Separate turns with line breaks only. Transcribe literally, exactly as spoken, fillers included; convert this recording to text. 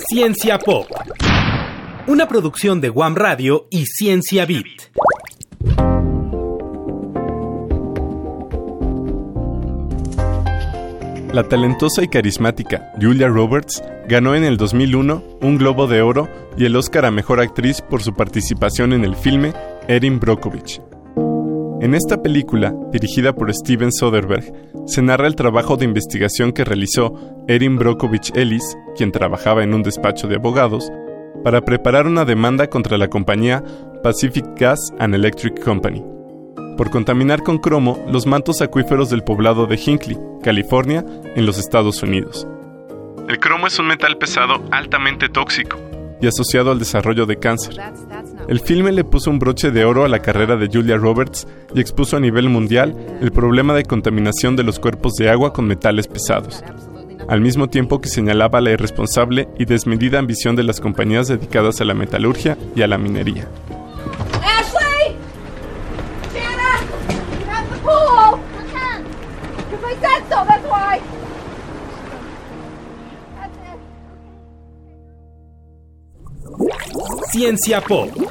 Ciencia Pop, una producción de Guam Radio y Ciencia Beat.
La talentosa y carismática Julia Roberts ganó en el dos mil uno un Globo de Oro y el Oscar a Mejor Actriz por su participación en el filme Erin Brockovich. En esta película, dirigida por Steven Soderbergh, se narra el trabajo de investigación que realizó Erin Brockovich Ellis, quien trabajaba en un despacho de abogados, para preparar una demanda contra la compañía Pacific Gas and Electric Company, por contaminar con cromo los mantos acuíferos del poblado de Hinckley, California, en los Estados Unidos. El cromo es un metal pesado altamente tóxico y asociado al desarrollo de cáncer. El filme le puso un broche de oro a la carrera de Julia Roberts y expuso a nivel mundial el problema de contaminación de los cuerpos de agua con metales pesados, al mismo tiempo que señalaba la irresponsable y desmedida ambición de las compañías dedicadas a la metalurgia y a la minería.
Ashley! Jana! You're at the pool! I can't. Because I said so, that's why. That's it.
Ciencia Pop.